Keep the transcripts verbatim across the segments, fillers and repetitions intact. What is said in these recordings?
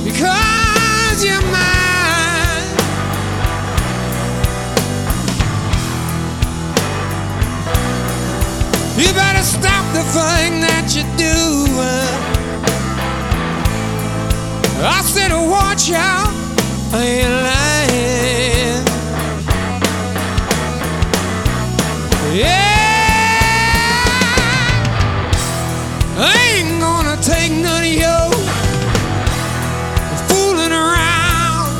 because you're mine. You better stop the thing that you're doing. I said watch out, I ain't lying. Yeah, I ain't gonna take none of your fooling around.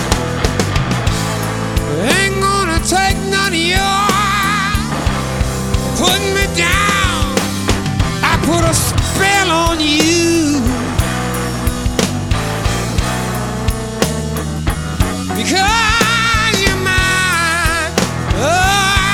Ain't gonna take none of your putting me down. I put a spell on you because you're mine. Oh,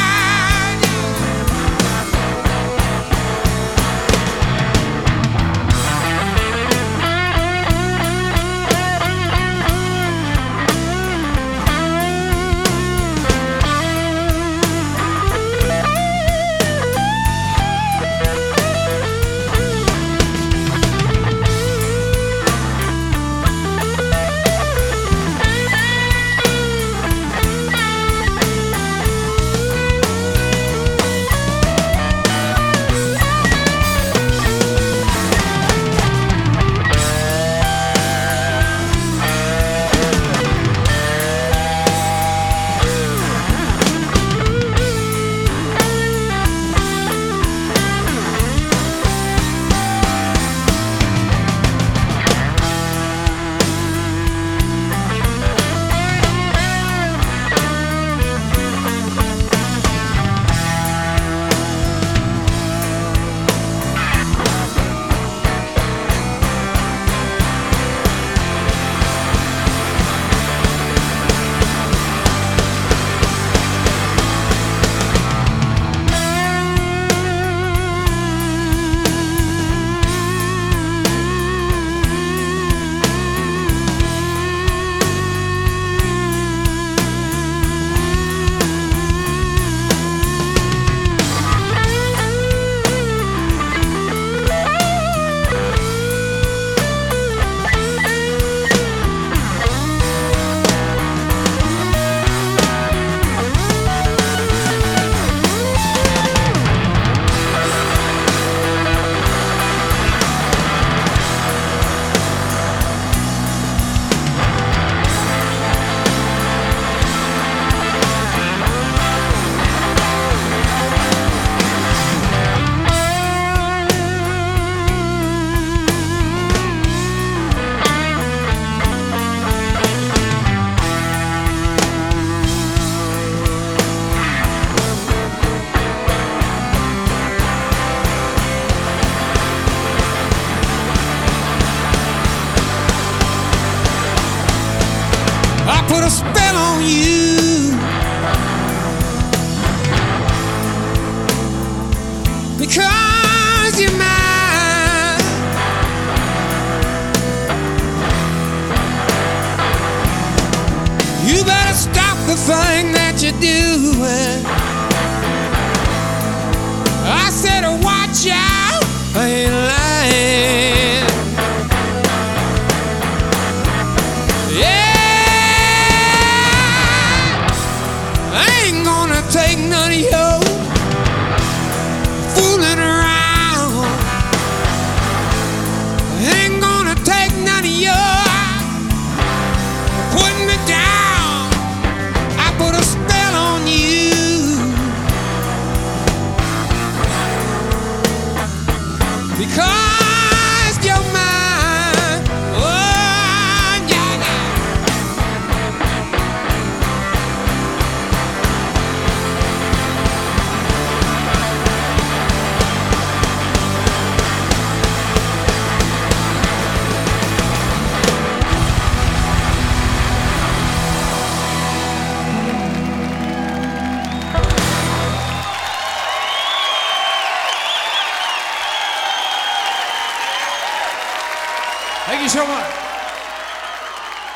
I put a spell on you because you're mine. You better stop the thing that you're doing. I said watch out, I ain't lying. Take none of your fooling around. Ain't gonna take none of your putting me down. I put a spell on you because you're mine. Oh, yeah, yeah. Thank you so much.